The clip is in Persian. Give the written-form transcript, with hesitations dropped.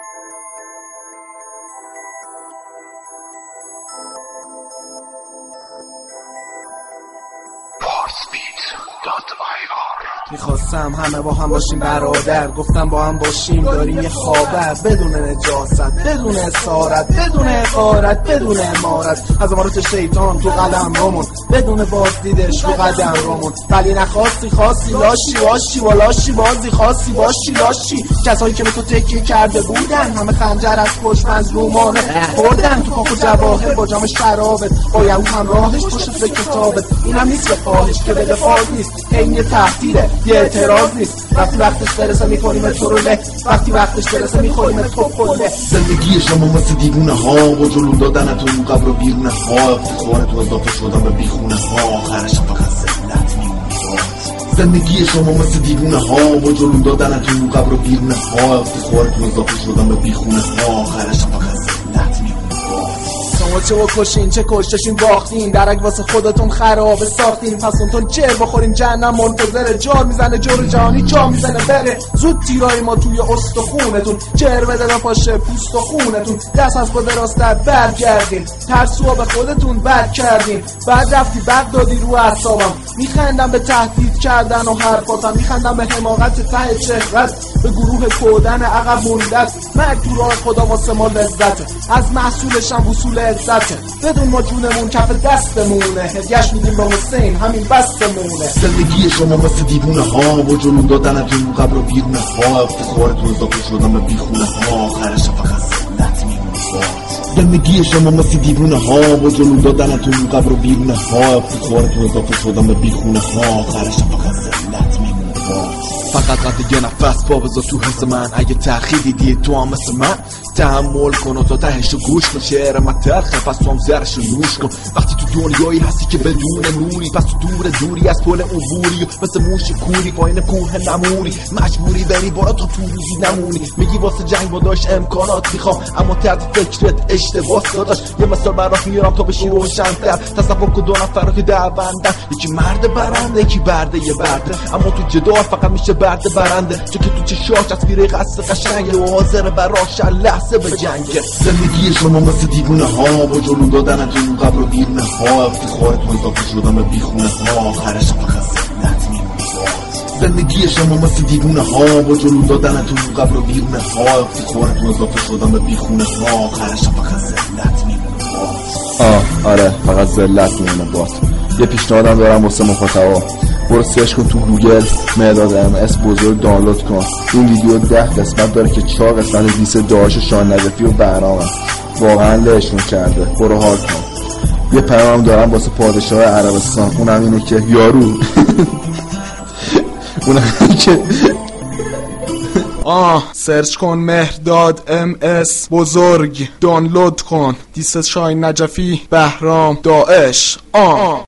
میخواستم همه با هم باشیم برادر، گفتم با هم باشیم داریم یه خابر، بدون نجاست، بدون اسارت، بدون حقارت، بدون امارت، از امارت شیطان تو قلم رومون، بدون بازدیدش رو قدم رومون. ولی نخواستی خواستی لاشی واشی والاشی بازی خواستی باشی لاشی. کسایی که به تو تکیه کرده بودن همه خنجر از خوشمز رومانه خوردن تو کاخ و جواهر با جام شرابت، با یهود همراهش پشت به کتابت. اینم نیست که خواهش که بده فاز نیست، این یه تهدیده یه اعتراض نیست. وقتش برسه میکنیم تو رو له، وقتی وقتش برسه میکنیم تو کله. زندگی شما مثل دیوونه ها با جلو دادنتون قبر و بیرونه ها، افتخارتون اضافه شدن به بیخونه ها، آخرش فقط ذلت میمونه. زندگی شما مثل دیوونه ها با جلو دادنتون قبر و بیرونه ها، افتخارتون اضافه شدن به بیخونه ها، آخرش فقط ذلت میمونه. شما چه بکشین چه کشتشین باختین، درک واسه خودتون خرابه ساختین، پس اونتون جر بخورین جهنم منتظره. جار میزنه جور جهانی جا میزنه بره، زود تیرای ما توی استخونتون، جر بده پاشه پوست و خونتون. دست از خود راستر برگردین، ترسوها به خودتون بد کردین. بعد رفتی بد دادی رو اعصابم، میخندم به تهدید کردن و حرفاتم، میخندم به حماقت ته چهرت، به گروه کودن عقب موندت. مرگ تو راه خدا واسه ما لذته، از محصولشم وصول عزته. بدون ما جونمون کف دستمونه، هدیه‌اش میدیم به حسین همین بستمونه. زندگی شما مثل دیوونه ها با جلو دادنتون قبر و بیرونه ها، افتخارتون اضافه شدن به بیخونه ها، آخرش فقط ذلت میمونه. زندگی شما مثل دیوونه ها با جلو دادنتون قبر و بیرونه ها، افتخارتون اضافه شدن به بیخونه ها، آخرش فقط ذلت میمونه. فقط قد یه نفس با بذار تو حس من، اگه تأخیر دیدی تو هم مثل من تحمل کن و تا تهشو گوش کن. شعر من تلخه پس تو هم زرشو نوش کن. وقتی تو دنیایی هستی که بدون نوری، پس تو دوری از پل عبوری، مثل موش کوری پایین کوه نمونی، مجبوری بری بالا تا تو روزی نمونی. میگی واسه جنگ با داشت امکانات میخوام، اما طرز فکرت اشتباه داداش. یه مثال برات میارم تا بشی روشن‌تر، تصور کن دو نفر رو که دعوندن، یکی مرد برنده یکی برده یه برده، اما تو جدال فقط میشه برده برنده، چون که تو چشاش تصویر قصد قشنگه و حاضر براش لحظه به جنگه. زندگی شما مثل دیوونه ها با جلو دادنتون قبر و بیرونه ها، افتخارتون اضافه شدن به بیخونه ها، آخرش فقط ذلت میمونه. زندگی شما مثل دیوونه ها با جلو دادنتون قبر و بیرونه ها، افتخارتون اضافه شدن به بیخونه ها، آخرش فقط ذلت میمونه. آره فقط ذلت میمونه. بات یه پیشنهادم دارم واسه مخاطبا، برو سرچ کن تو گوگل مهرداد MS بزرگ دانلود کن. این ویدیو 10 قسمت داره که 4 قسمت دیس داعش شاه نجفی و بهرام واقعا لهشون کرده، برو حال کن. یه پیام دارم واسه پادشاه عربستان، اونم اینه که یارو اونم اینه که سرچ کن مهرداد MS بزرگ دانلود کن. دیس شاه نجفی بهرام داعش.